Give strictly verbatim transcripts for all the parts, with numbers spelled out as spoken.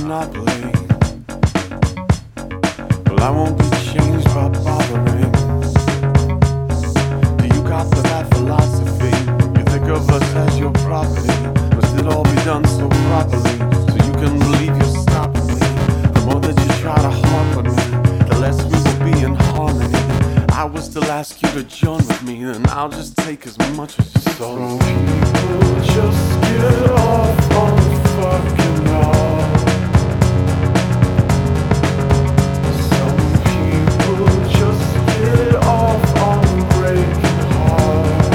monopoly. Well, I won't be changed by bothering. Do you got to that philosophy? You think of us as your property. Must it all be done so properly? So you can believe you're stopping me. The more that you try to harp on me, the less we will be in harmony. I will still ask you to join with me, and I'll just take as much as you so. Some people just get off on the fucking love. Some people just get off on breaking hearts.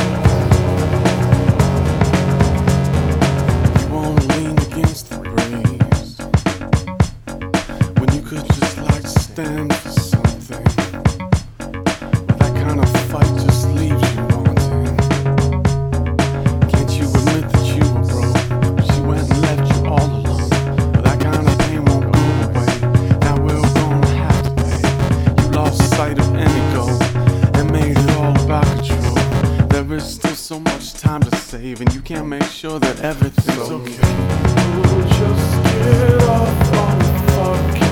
You wanna lean against the breeze when you could just like stand for something. But that kind of fight just leaves you wanting. Can't you admit that you were broke? She went and left you all alone. But that kind of pain won't go away. Now we're gonna have to pay. You lost sight of any goal and made it all about control. There is still so much time to save, and you can't make sure that everything's okay. People just get off on the fucking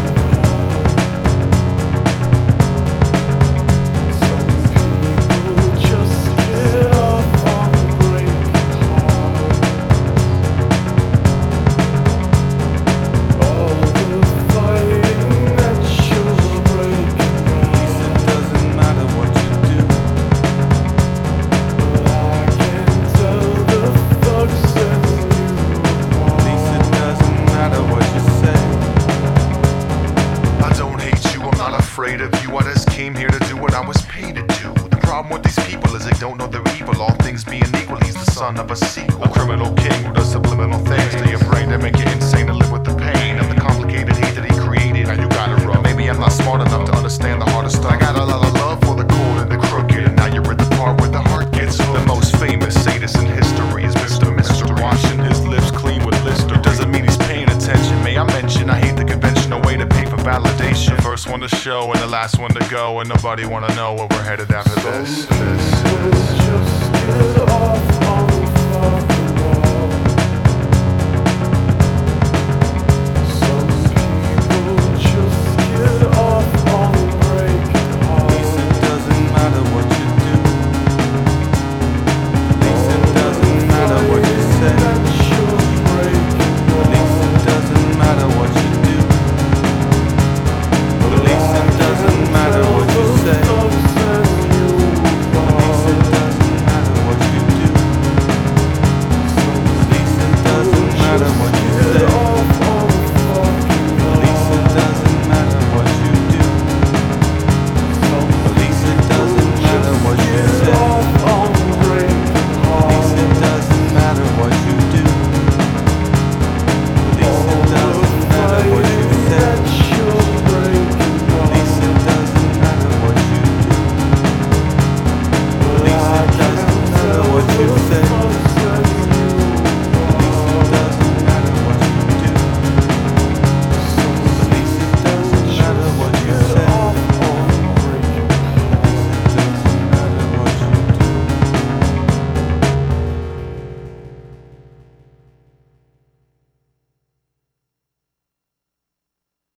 afraid of you. I just came here to do what I was paid to do. The problem with these people is they don't know they're evil. All things being equal, he's the son of a sequel. A criminal king who does subliminal things to your brain that make you insane to live with the pain of the complicated hate that he created. Now you got it wrong. Maybe I'm not smart enough to understand the hardest stuff. I got a lot of love for the cold and the crooked, and now you're at the part where the heart gets hooked. The most famous sadist in history is Mister Mystery, washing his lips clean with Lister. Doesn't mean he's paying attention. May I mention I hate the conventional way to pay for validation. First one to show and the last one to go, and nobody wanna know where we're headed after this. this, this. Just get off on